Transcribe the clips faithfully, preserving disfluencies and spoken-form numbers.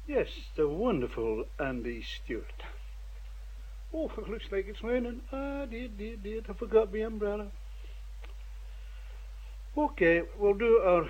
Yes, the wonderful Andy Stewart. Oh, it looks like it's raining. Ah, dear, dear, dear, I forgot my umbrella. Okay, we'll do our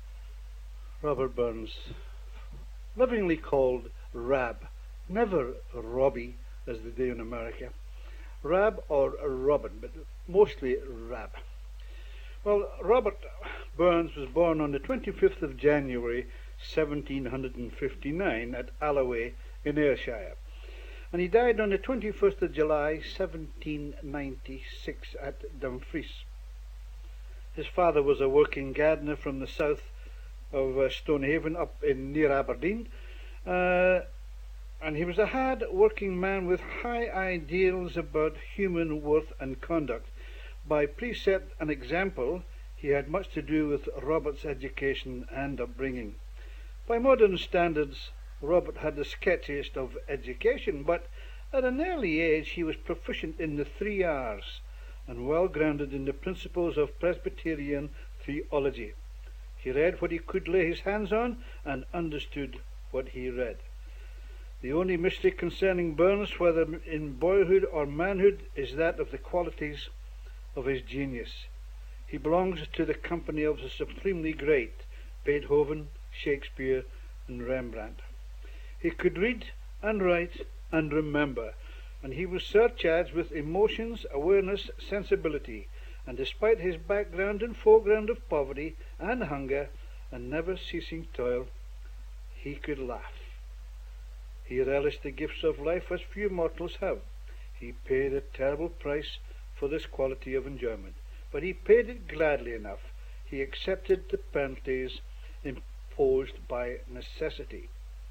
Robert Burns, lovingly called Rab, never Robbie as they do in America. Rab or Robin, but mostly Rab. Well, Robert Burns was born on the twenty-fifth of January seventeen fifty-nine at Alloway in Ayrshire, and he died on the twenty-first of July seventeen ninety-six at Dumfries. His father was a working gardener from the south of uh, Stonehaven up in near Aberdeen, uh, and he was a hard working man with high ideals about human worth and conduct. By precept and example, he had much to do with Robert's education and upbringing. By modern standards, Robert had the sketchiest of education, but at an early age he was proficient in the three R's and well grounded in the principles of Presbyterian theology. He read what he could lay his hands on and understood what he read. The only mystery concerning Burns, whether in boyhood or manhood, is that of the qualities of his genius. He belongs to the company of the supremely great Beethoven, Shakespeare, and Rembrandt. He could read and write and remember, and he was surcharged with emotions, awareness, sensibility, and despite his background and foreground of poverty and hunger and never ceasing toil, he could laugh. He relished the gifts of life as few mortals have. He paid a terrible price for this quality of enjoyment, but he paid it gladly enough. He accepted the penalties imposed by necessity.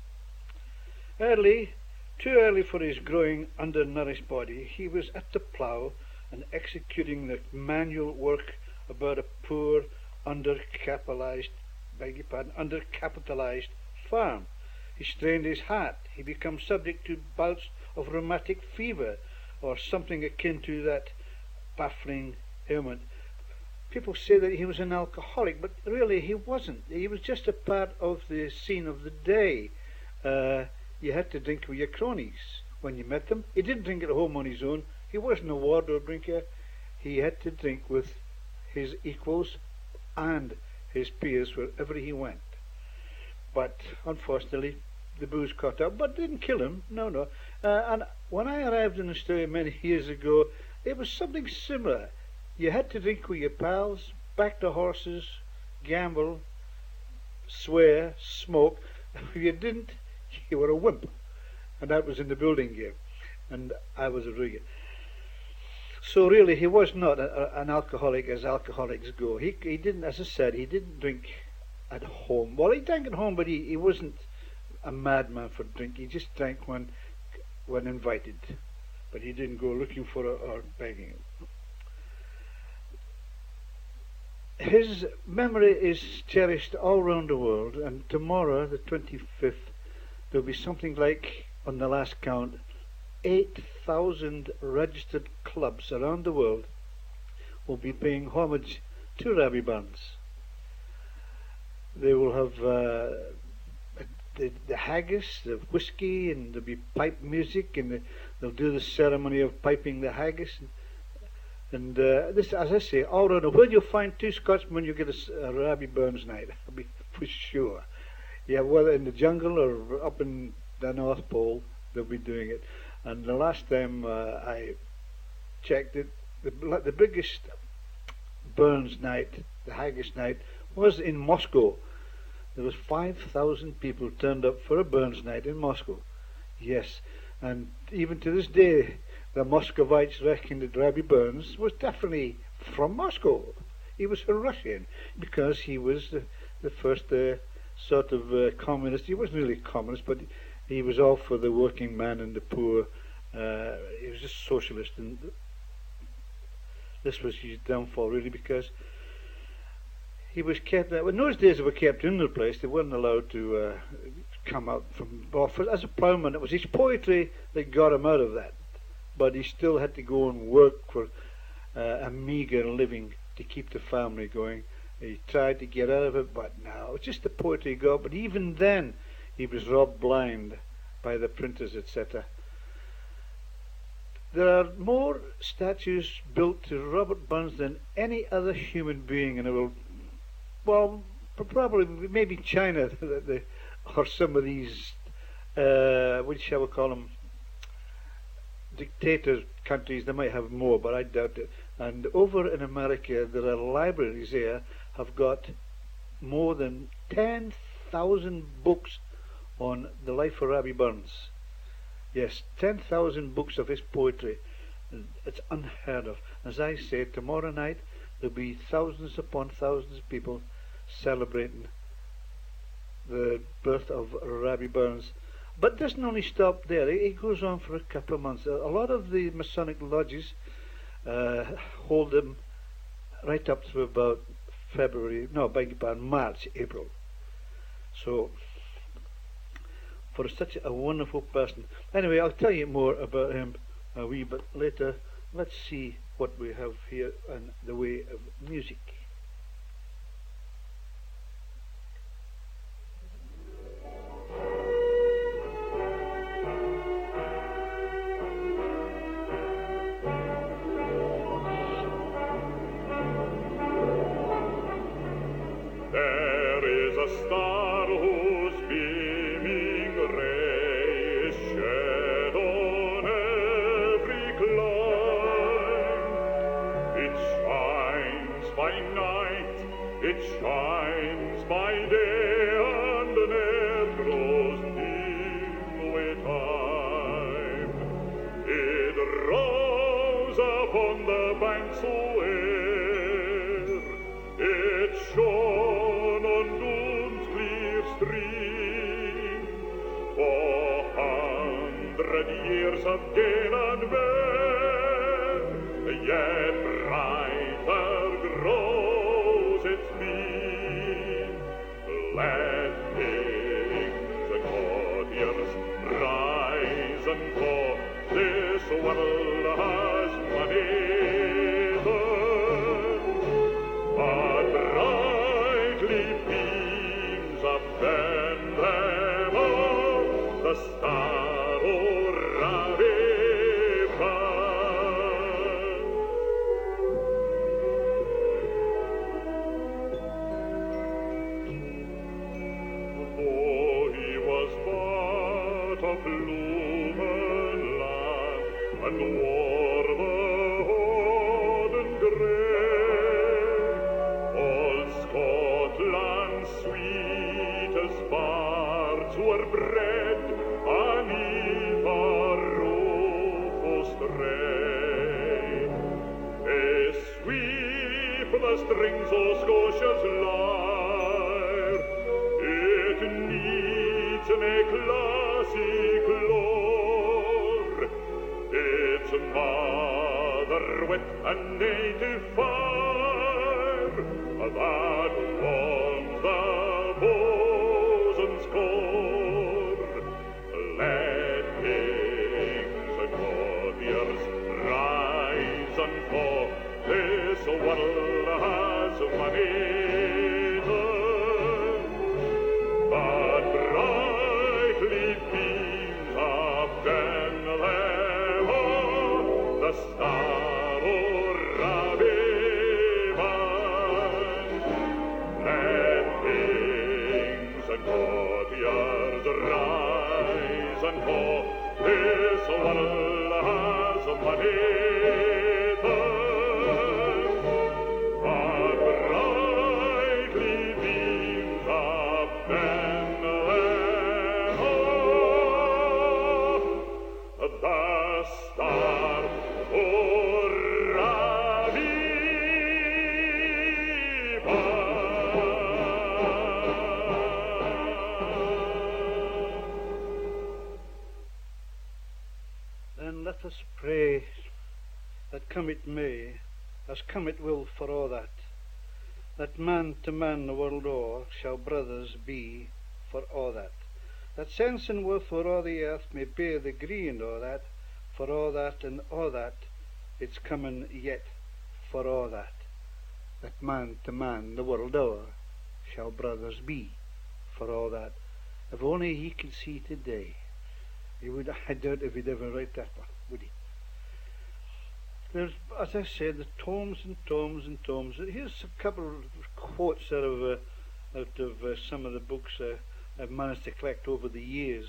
Early, too early for his growing, undernourished body, he was at the plough and executing the manual work about a poor, undercapitalized, beg your pardon, undercapitalized farm. He strained his heart. He became subject to bouts of rheumatic fever, or something akin to that baffling ailment. People say that he was an alcoholic, but really he wasn't. He was just a part of the scene of the day. Uh, you had to drink with your cronies when you met them. He didn't drink at home on his own. He wasn't a wardrobe drinker. He had to drink with his equals and his peers wherever he went. But unfortunately, the booze caught up, but didn't kill him. No, no. Uh, and when I arrived in Australia many years ago, it was something similar. You had to drink with your pals, back the horses, gamble, swear, smoke. If you didn't, you were a wimp. And that was in the building game. And I was a rigger. So really, he was not a, a, an alcoholic as alcoholics go. He, he didn't, as I said, he didn't drink at home. Well, he drank at home, but he, he wasn't a madman for drink. He just drank when when invited, but he didn't go looking for it or begging it. His memory is cherished all around the world, and tomorrow, the twenty-fifth, there'll be something like, on the last count, eight thousand registered clubs around the world will be paying homage to Rabbie Burns. They will have uh, the, the haggis, the whiskey, and there'll be pipe music, and the, they'll do the ceremony of piping the haggis. And uh, this, as I say, all around the world, you'll find two Scotsmen, you'll get a, a Rabbie Burns night, I'll be for sure. Yeah, whether in the jungle or up in the North Pole, they'll be doing it. And the last time uh, I checked it, the, the biggest Burns night, the haggis night, was in Moscow. There was five thousand people turned up for a Burns night in Moscow. Yes, and even to this day, the Muscovites reckon that Rabbie Burns was definitely from Moscow. He was a Russian, because he was the, the first uh, sort of uh, communist. He wasn't really communist, but he was all for the working man and the poor. Uh, he was just socialist, and this was his downfall, really, because he was kept. In those days, they were kept in the place. They weren't allowed to uh, come out from office. As a ploughman, it was his poetry that got him out of that. But he still had to go and work for uh, a meagre living to keep the family going. He tried to get out of it, but no, it was just the poetry he got. But even then, he was robbed blind by the printers, et cetera. There are more statues built to Robert Burns than any other human being in the world. Well, probably maybe China, or some of these, uh, what shall we call them, dictator countries. They might have more, but I doubt it. And over in America, there are libraries there have got more than ten thousand books on the life of Rabbie Burns. Yes, ten thousand books of his poetry. It's unheard of. As I say, tomorrow night there'll be thousands upon thousands of people celebrating the birth of Rabbie Burns. But it doesn't only stop there. It goes on for a couple of months. A lot of the Masonic lodges uh, hold them right up to about February, no, beg your pardon, March, April. So, for such a wonderful person. Anyway, I'll tell you more about him a wee bit later. Let's see what we have here in the way of music. There is a star whose beaming ray is shed on every clime. It shines by night, it shines by day, and ne'er grows dim with time. It rose upon the banks of air, it shone on Doon's clear stream. For hundred years of gain and wear, yet brighter grows its beam. Let kings and courtiers rise and fall, this world has money. But brightly beams upend them all the star o' Rabbie Burns. Though he was but a bloomin' lad and wore the hoden grey, all Scotland's sweetest bards were bred aneath our roof o' stray. They sweep the strings o' Scotia's lyre, it needs nae classic lore, its mother wit and native fire that warms the bosun's core. Let kings and courtiers rise and fall, this world has many turns, but brightly beams upend them all the star o' Rabbie Burns. Let kings and courtiers rise and fall, this world has many turns, but brightly beams upend them all the star o' Rabbie Then let us pray that come it may, as come it will for all that, that man to man the world o'er shall brothers be for all that, that sense and worth for all the earth may bear the gree and all that, for all that and all that, it's coming yet for all that, that man to man the world o'er shall brothers be for all that. If only he could see today, he would, I doubt if he'd ever write that one, would he? There's, as I said, there's tomes and tomes and tomes. Here's a couple of quotes out of, uh, out of uh, some of the books uh, I've managed to collect over the years.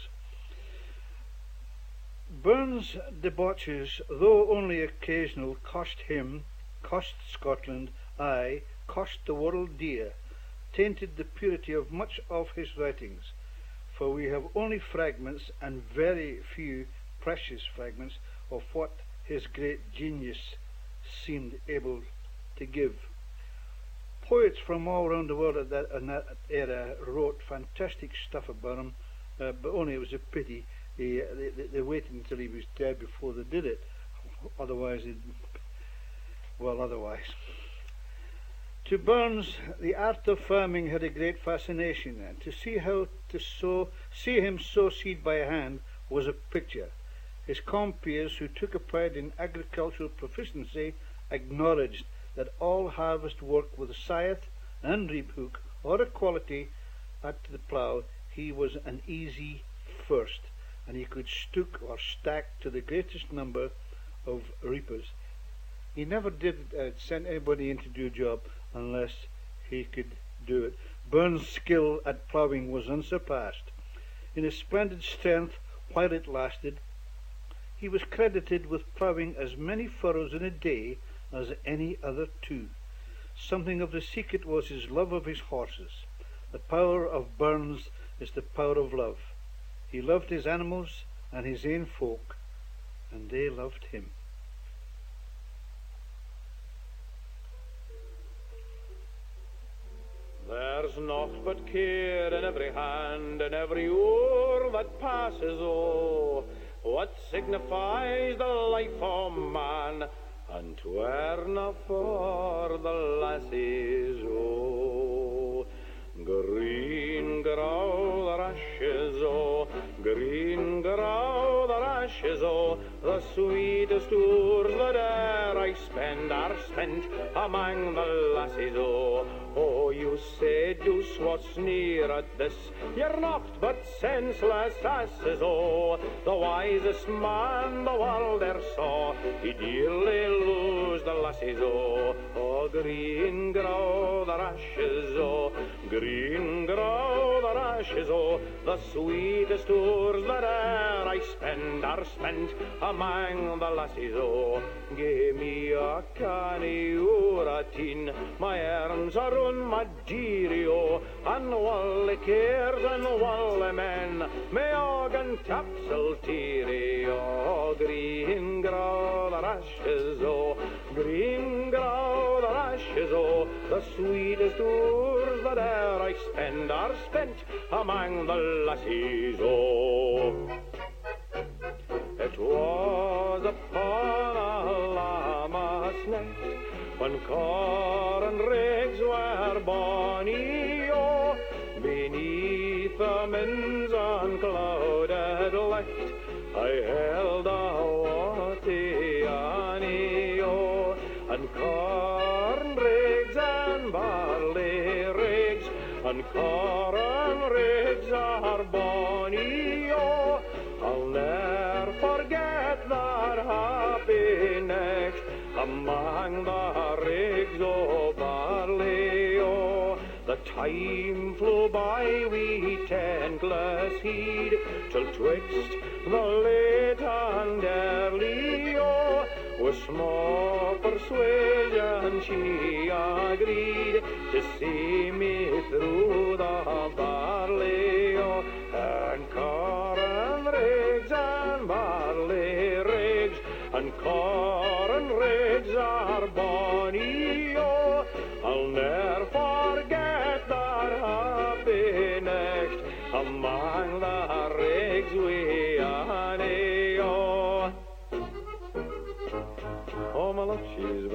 Burns' debauches, though only occasional, cost him, cost Scotland, aye, cost the world dear, tainted the purity of much of his writings, for we have only fragments, and very few precious fragments, of what his great genius seemed able to give. Poets from all around the world at that, in that era wrote fantastic stuff about him, uh, but only it was a pity he, they, they waited until he was dead before they did it. Otherwise, it, well, otherwise. To Burns, the art of farming had a great fascination then. To see how to sow, see him sow seed by hand was a picture. His compeers, who took a pride in agricultural proficiency, acknowledged that all harvest work with a scythe and reap hook or equality at the plough, he was an easy first, and he could stook or stack to the greatest number of reapers. He never did uh, send anybody in to do a job unless he could do it. Burns' skill at ploughing was unsurpassed. In his splendid strength, while it lasted, he was credited with ploughing as many furrows in a day as any other two. Something of the secret was his love of his horses. The power of Burns is the power of love. He loved his animals and his own folk, and they loved him. There's naught but care in every hand and every oar that passes, oh, what signifies the life of man, and 'twere not for the lassies, oh. Green grow the rashes, oh, green grow the rashes, oh, the sweetest oors that e'er I spend are spent among the lassies, oh. Oh, you seduce what's near at this, you're naught but senseless asses, oh. The wisest man the world e'er saw, he dearly lose the lassies, oh. Oh, green grow the rashes, oh, green grow the rashes, oh, the sweetest oors that e'er I spend are spent among the lassies, oh. Give me a canny oor a teen, my arms are on my dearie, oh, and all the cares and all the men, may organ tapsel teary, oh. Green grow the rashes, oh, green grow the rashes, oh, the sweetest oors that e'er I spend are spent among the lassies, oh. It was upon a lammas night, when corn rigs were bonny, oh, beneath the min's unclouded light, I held a watty annie, oh, and corn rigs and barley rigs, and corn rigs are bonny, oh, I'll ne'er forget that happy next among the rigs o' barley, oh. The time flew by, we tentless heed, till twixt the late and early, oh, with small persuasion she agreed to see me through the barley, oh. And corn rigs and barley rigs, and corn rigs are bonny, oh, I'll ne'er forget that happy next among the rigs we annie, oh. Oh, my love, she's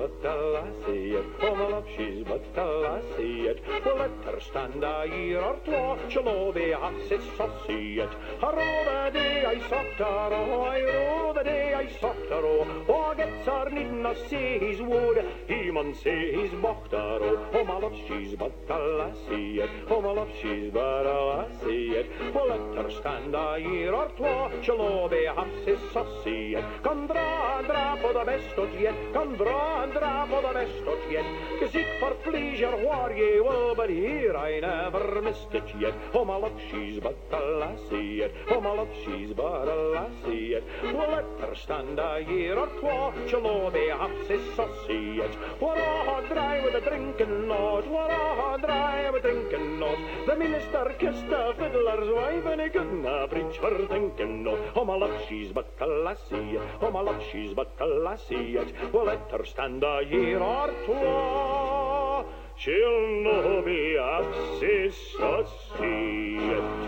but a lassie yet. Oh, my love, she's but a lassie yet. Well, let her stand a year or twa, she'll all be half sae saucy yet. I row the day I socked her, oh, I row the day I socked her, oh. Oh, gets her needna say he's wood, he mun say he's bocht her, oh. Oh, my love, she's but a lassie yet. Oh, my love, she's but a lassie yet. Well, let her stand a year or twa, she'll all be half sae saucy yet. Come draw and drap o' the best of yet, come draw and drap o' the best of yet. Cause seek for pleasure whar ye will, but here I never missed it yet. Oh, my love, she's but a lassie yet. Oh, my love, she's but a lassie yet. Well, let her stand a year or twa, she'll all be half sae saucy yet. We're all dry with a drinking nose, we're all dry with drinking nose. The minister kissed the fiddler's wife, and he couldna preach for thinking no. Oh, my love, she's but a lassie yet. Oh, my love, she's but a lassie yet. Well, let her stand a year or twa, she'll no be half sae saucy yet.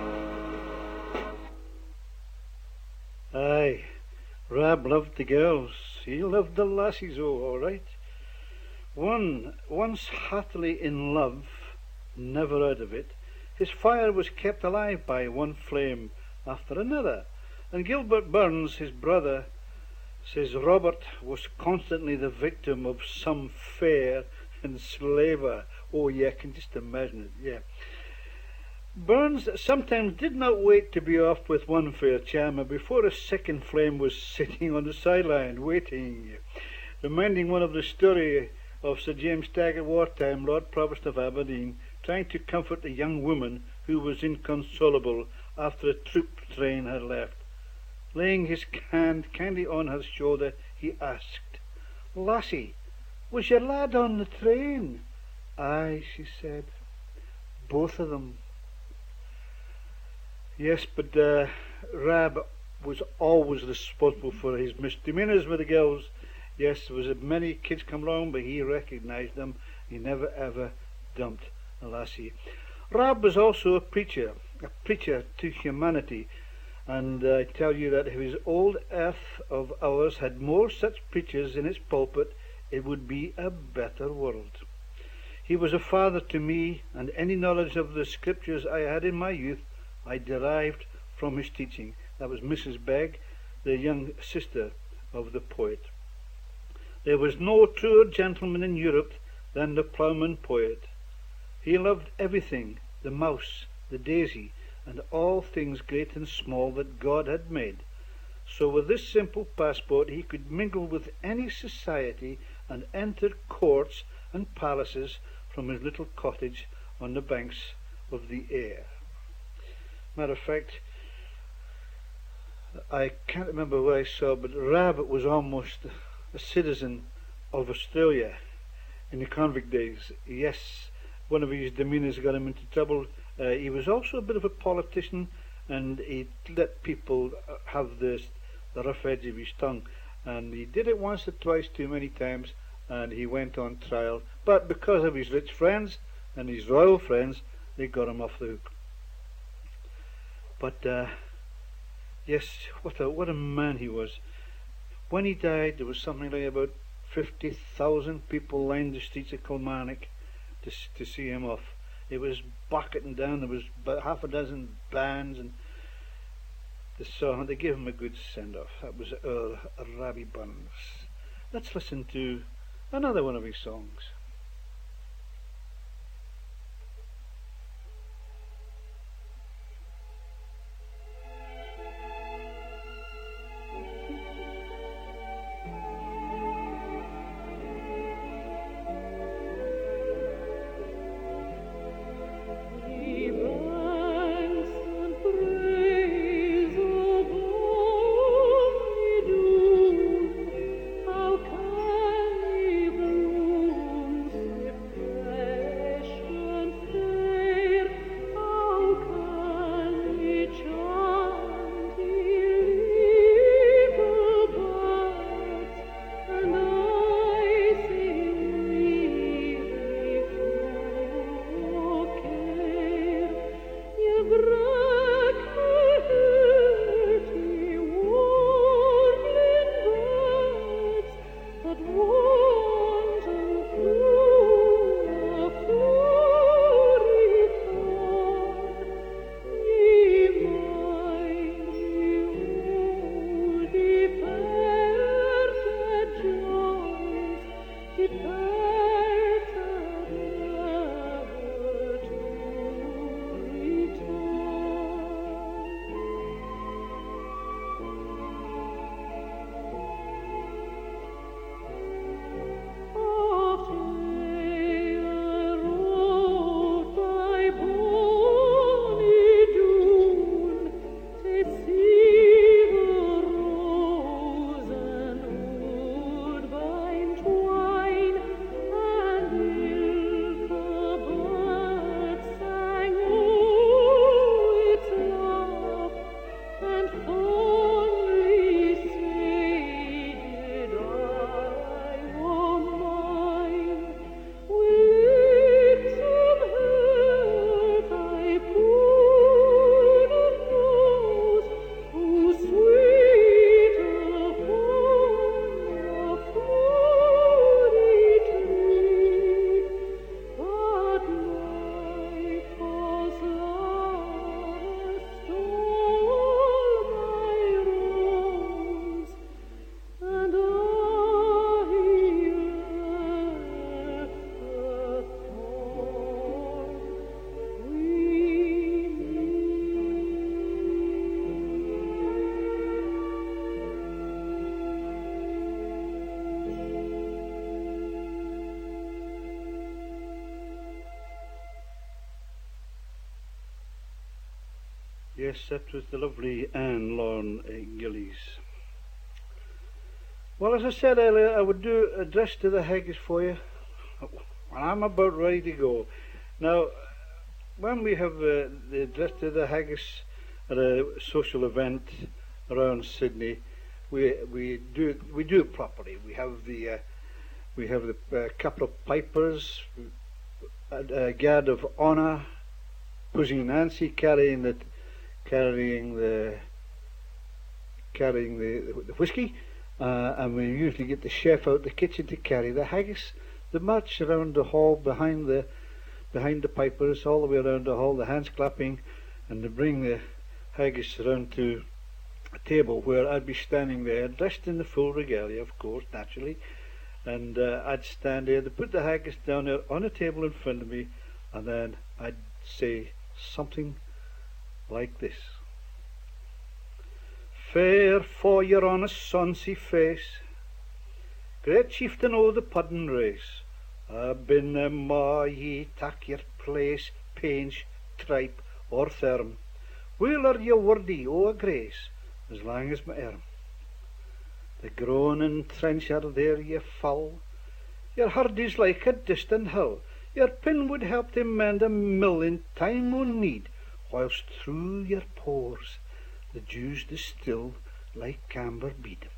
Aye, Rab loved the girls. He loved the lassies, oh, all right. One, once heartily in love, never out of it, his fire was kept alive by one flame after another. And Gilbert Burns, his brother, says Robert was constantly the victim of some fair enslaver. Oh, yeah, I can just imagine it, yeah. Burns sometimes did not wait to be off with one fair charmer before a second flame was sitting on the sideline, waiting, reminding one of the story of Sir James Stagg at wartime, Lord Provost of Aberdeen, trying to comfort a young woman who was inconsolable after a troop train had left. Laying his hand kindly on her shoulder, he asked, "Lassie, was your lad on the train?" "Aye," she said, "both of them." Yes, but uh, Rab was always responsible for his misdemeanours with the girls. Yes, there was many kids come along, but he recognised them. He never ever dumped a lassie. Rab was also a preacher, a preacher to humanity. And I tell you that if his old earth of ours had more such preachers in its pulpit, it would be a better world. He was a father to me, and any knowledge of the scriptures I had in my youth I derived from his teaching. That was Missus Begg, the young sister of the poet. There was no truer gentleman in Europe than the ploughman poet. He loved everything, the mouse, the daisy, and all things great and small that God had made. So with this simple passport he could mingle with any society and enter courts and palaces from his little cottage on the banks of the Ayr. Matter of fact, I can't remember where I saw, but Rab was almost a citizen of Australia in the convict days. Yes, one of his demeanours got him into trouble. Uh, he was also a bit of a politician, and he let people have this, the rough edge of his tongue. And he did it once or twice too many times, and he went on trial. But because of his rich friends and his royal friends, they got him off the hook. But uh, yes, what a what a man he was. When he died, there was something like about fifty thousand people lined the streets of Kilmarnock to to see him off. It was bucketing down. There was about half a dozen bands, and the song they gave him a good send off. That was Earl Rabbie Burns. Let's listen to another one of his songs. How can he bloom Yes, that was the lovely Anne Lorne uh, Gillies. Well, as I said earlier, I would do a address to the haggis for you. Well, I'm about ready to go. Now, when we have uh, the address to the haggis at a social event around Sydney, we we do it, we do it properly. We have the uh, we have the uh, couple of pipers, a, a guard of honour, pushing Nancy, carrying the carrying the carrying the, the whiskey, uh, and we usually get the chef out the kitchen to carry the haggis. They march around the hall behind the behind the pipers, all the way around the hall, the hands clapping, and they bring the haggis around to a table where I'd be standing there, dressed in the full regalia, of course, naturally, and uh, I'd stand there. They put the haggis down there on a table in front of me, and then I'd say something like this. Fair for your honest sonsy face, great chieftain o' the puddin' race, a bin a ma ye tak your place, painch, tripe, or therm, will are ye worthy o' a grace, as lang as my arm. The groaning trencher there ye fall, your hard is like a distant hill, your pin would help to mend a mill in time o' need, whilst through your pores the dews distill like camber bead.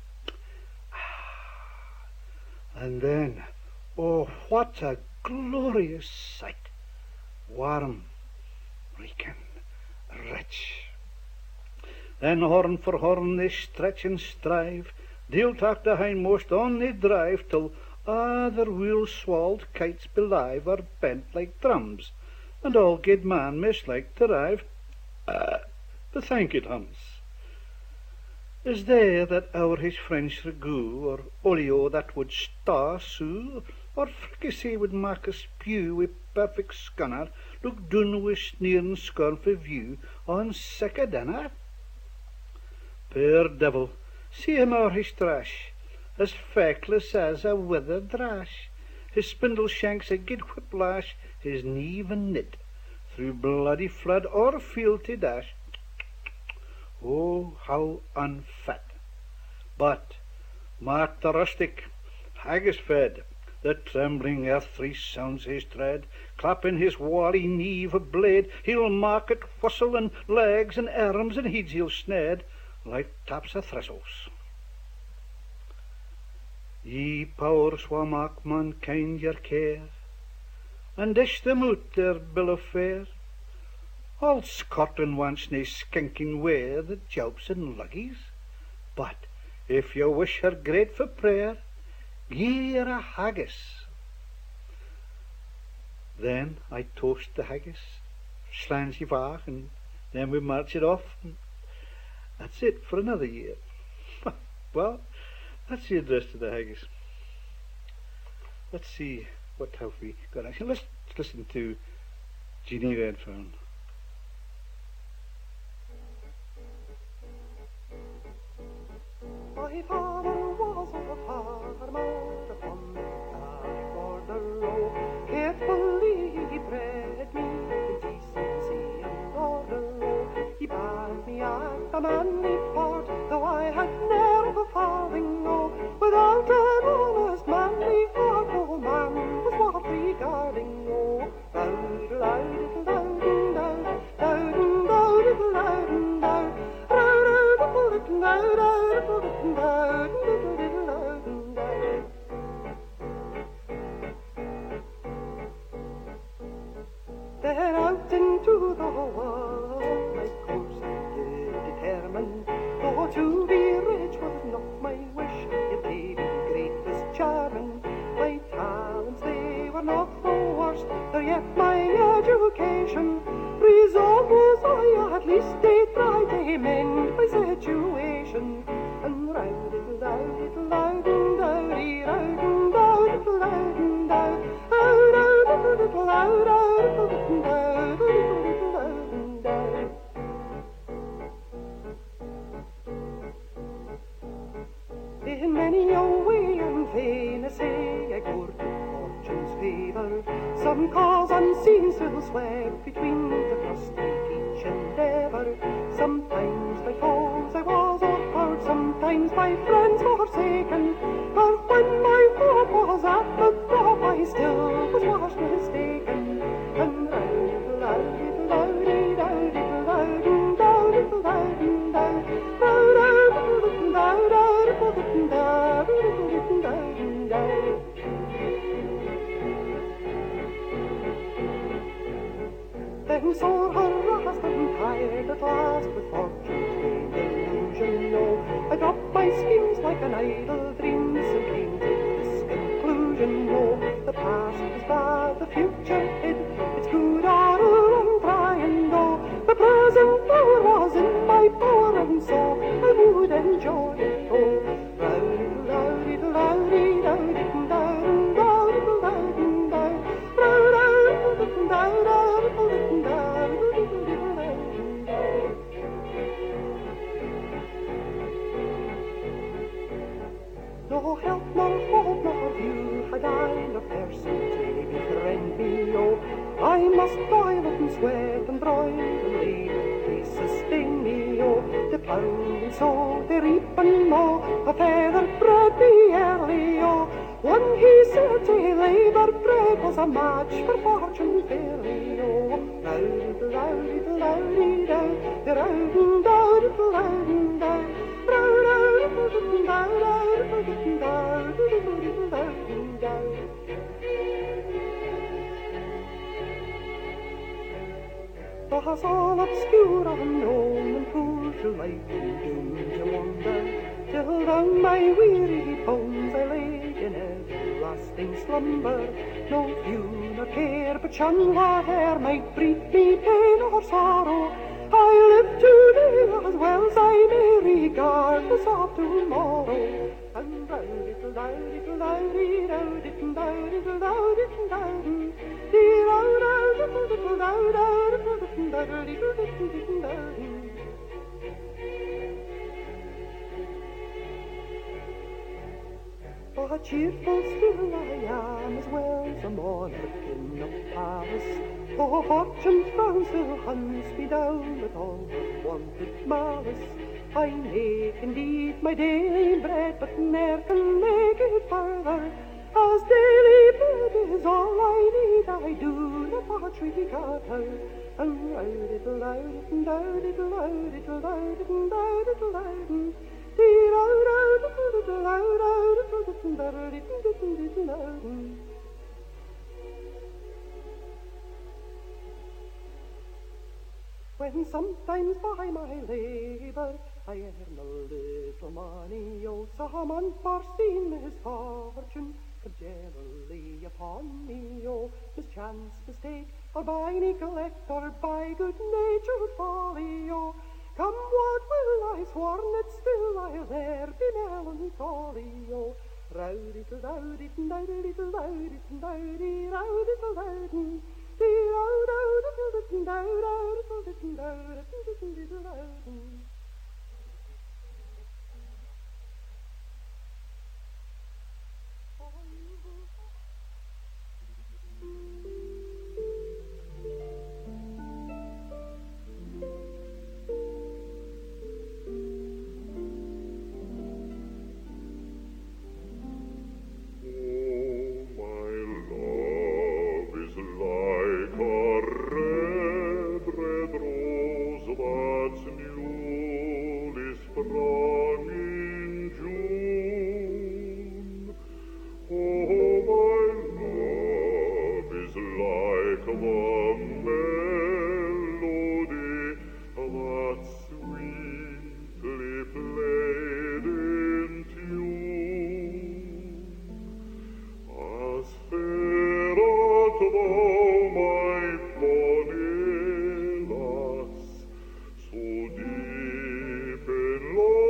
And then, oh, what a glorious sight! Warm, reeking, rich. Then horn for horn they stretch and strive, they'll tak the hindmost on they drive, till other wheel-swalled kites belive are bent like drums, and all good man mislike to rive. Uh, but thank it, Hans. Is there that our his French ragout, or olio that would star sue, or fricassee would mak a spew wi' perfect scunner, look doon wi' sneer and scorn for view, on sic a dinner? Poor devil, see him o'er his trash, as feckless as a withered rash, his spindle shanks a good whiplash, his knee and knit, through bloody flood or field to dash. Oh, how unfit! But Martha rustic, haggis fed, the trembling earth resounds his tread, clapping his wally knee a blade, he'll mark it whistle and legs and arms and heads he'll sned, like taps of thistles. Ye powers wha mak mankind your care, and dish them out their bill of fare, all Scotland wants nae skinking ware that jobs and luggies, but if you wish her great for prayer, gie her a haggis. Then I toast the haggis, slans ye vaag, and then we march it off, and that's it for another year. Well, that's the address to the haggis. Let's see, what have we got? Actually, let's listen to Jeannie Redfern. My father was a farmer upon the Carrick border road. Carefully he bred me in decency and order. He bade me at the manly part, though I had never a farthing, no. Without an honest manly heart, no man was worth regarding, no. Loud, loud, loud, loud, loud, loud, loud, loud, loud, loud, loud. Then out into the world my course I did determine, though to be rich was not my wish, yet they be great as charming. My talents they were not the worst, though yet my education resolved was I at least they tried to mend my situation. And round it loud it loud and dowdy round and loud it loud and down, loud out it loud out it and down, loud and down. In many a way and vain essay I courted fortune's favour, some cause unseen still swept between the crusty each endeavour. and sore harassed and tired at last with fortune's vain illusion, oh, I dropped my schemes like an idle dream, and came to this conclusion, oh, the past is bad, the future hid, it's good all I'm trying, oh, the present hour was in my power, and so I would enjoy it, oh, no help, nor hope, nor view had I, no person to befriend me, oh, I must toil and sweat and broil and labor to sustain me, oh, to plough and sow, to reap and mow, a feather bred me early, oh, one he said to labour bread was a match for fortune fairly, oh, loud, loud, loud, loud, loud, loud, loud, loud, Thus all obscure, unknown, and crucial life doomed to wander, till down my weary bones I lay in everlasting slumber. No view nor care, but shun whate'er might breed me pain or sorrow. I live today as well as I may regardless of tomorrow. And down little down little down dee down little down little down little down dee down down little little down down little little down little little little down. Oh, cheerful still I am, as well as a monarch in a palace. Oh, fortune's frown still hunts me down with all unwonted malice. I make indeed my daily bread, but ne'er can make it further. As daily bread is all I need, I do not much regard. And loud it, loud it, loud it, loud it, loud it, loud it, loud it. When sometimes by my labour I earn a little money, oh, some unforeseen misfortune could generally upon me, oh, mischance, mistake, or by neglect, or by good-natured folly, oh, come what will, I sworn it still I'll there be melancholy, oh, rowdy-dowdy, dowdy-dowdy, dowdy, rowdy-dowdy, Lord.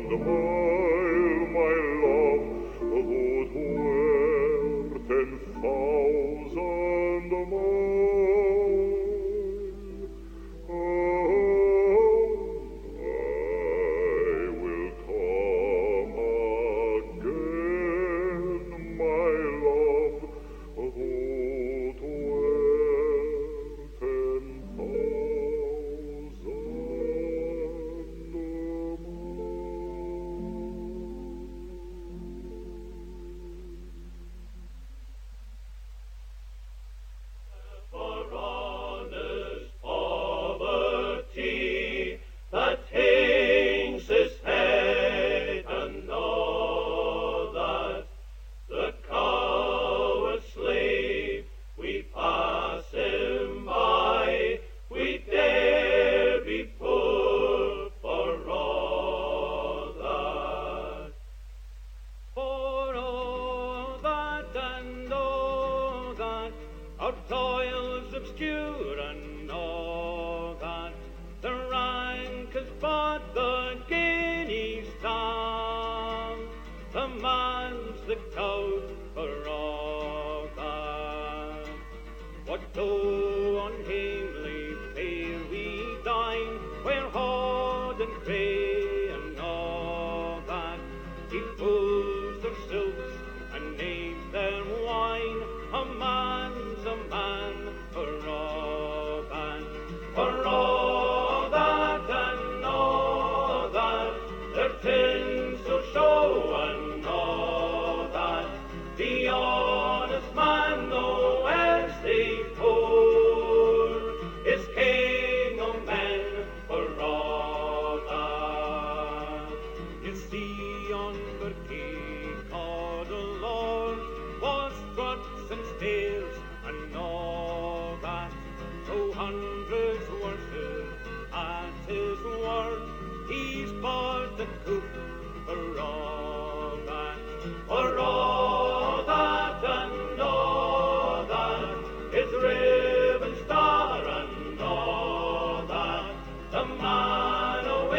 mile, my love, though it were ten thousand mile. Oh, I will come again, my love, though it were ten thousand For honest poverty that hangs his head, and know that the coward slave we pass him by, we dare be poor for all that. For all that and all that our toils obscure, and all that the rank is but the guinea's sum, the man's the count for all that. What though unhamely fare we dine, where hod and cray and all that, he pulls their silks and names their wine, a man's a man for all that. For all that and all that, their tinsel show and all that, the honest man, though as they poor, is king of men for all that. You see on Berkey Cawdor was struts and stairs and all that, so hundreds worship at his word, he's but the cook for all that. For all that and all that, his ribbon star and all that, the man of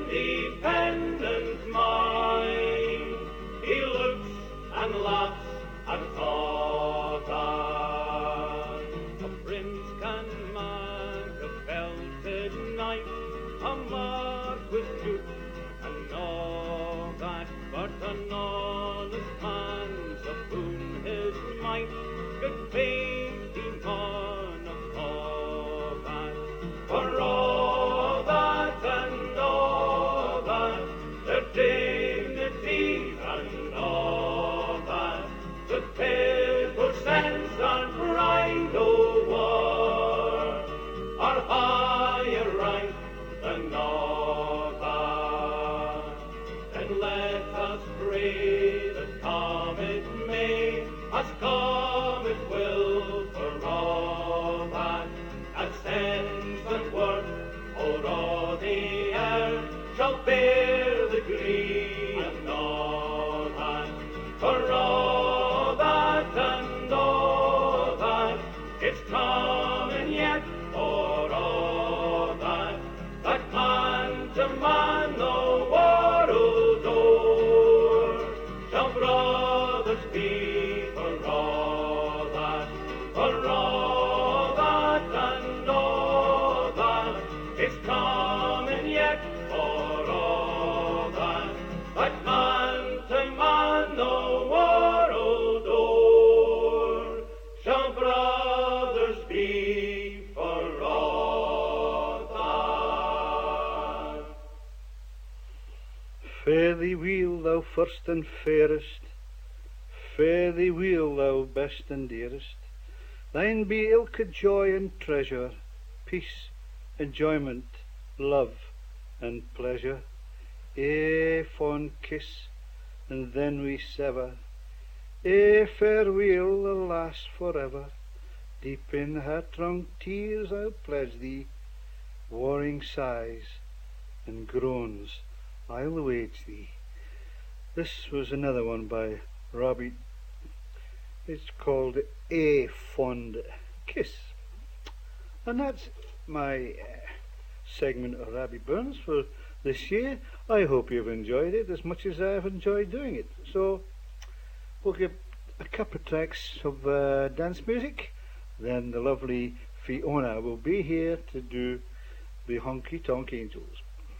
independent mind, he looks and laughs and thought that. A prince can mark a belted knight, a mark with duke and all that, but an honest man's upon his might could paint him on of all that. For all that and all that, their dignities and all that, the paper sense and pride of war are higher rank than all that. Then let us pray that come it may, as come it will for all that, as sense and worth o'er all the earth shall bear the green and all that. For all that and all that, it's coming yet for all that, that man to man the world o'er shall brothers be for all that. For all that and all that, it's coming yet for all that, that man to man the world o'er shall brothers be for all that. Fare thee weel, thou first and fairest, fare thee weel, thou best and dearest. Thine be ilka joy and treasure, peace, enjoyment, love, and pleasure. A fond kiss, and then we sever. A farewell, alas, forever. Deep in heart-wrung tears I'll pledge thee, warring sighs and groans I'll wage thee. This was another one by Robbie. It's called A Fond Kiss. And that's my uh, segment of Robbie Burns for this year. I hope you've enjoyed it as much as I've enjoyed doing it. So we'll give a couple of tracks of uh, dance music, then the lovely Fiona will be here to do the Honky Tonk Angels.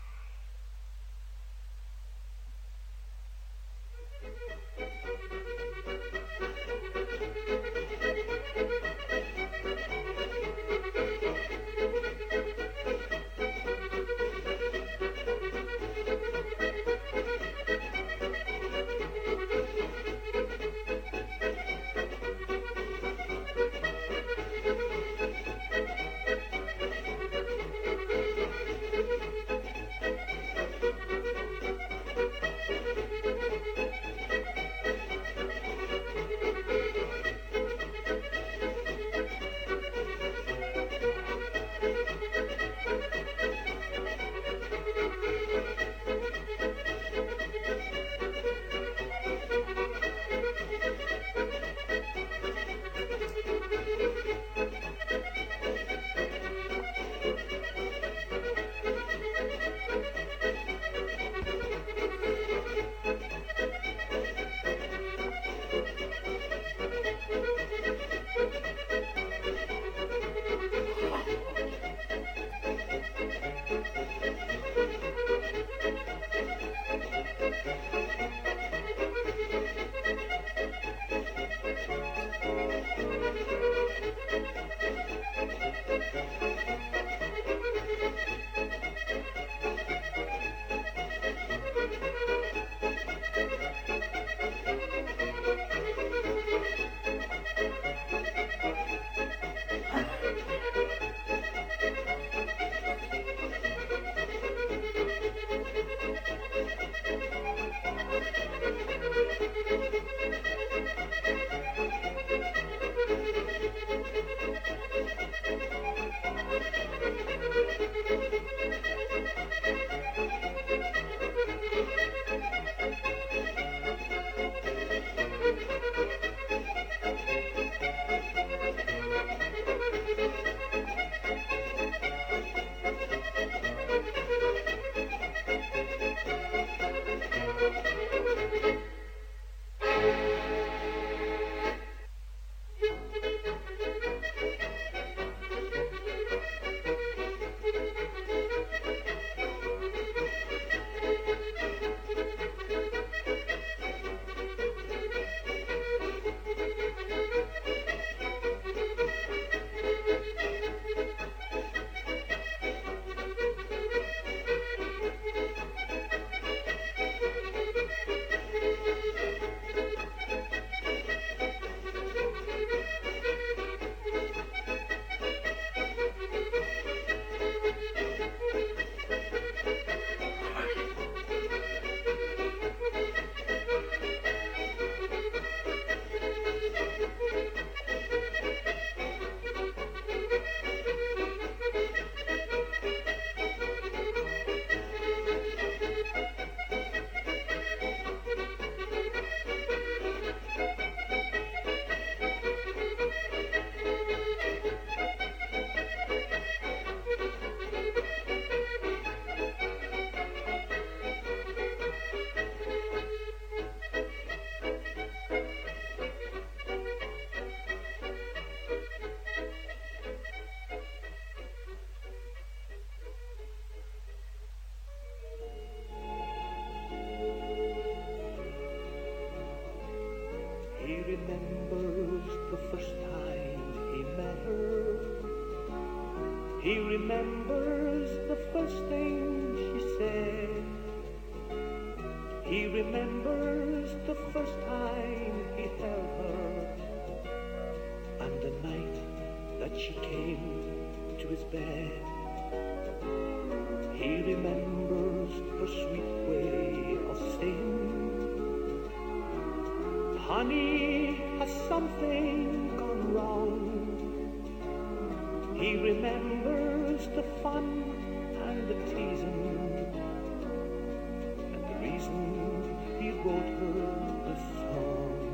remembers the first time he met her. He remembers the first thing she said. He remembers the first time he held her, and the night that she came to his bed. He remembers her sweet way of saying, "Honey, has something gone wrong?" He remembers the fun and the teasing, and the reason he wrote her this song.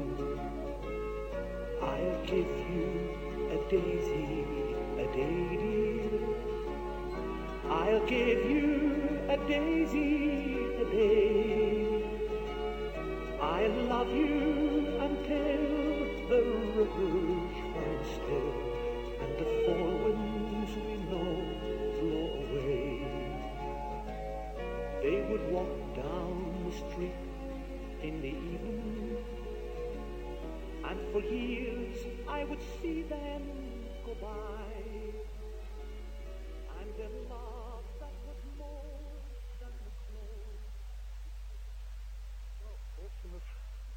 I'll give you a daisy, a day, dear. I'll give you a daisy, a day. I love you until the rivers run still and the fall winds we know blow away. They would walk down the street in the evening, and for years I would see them go by, and their love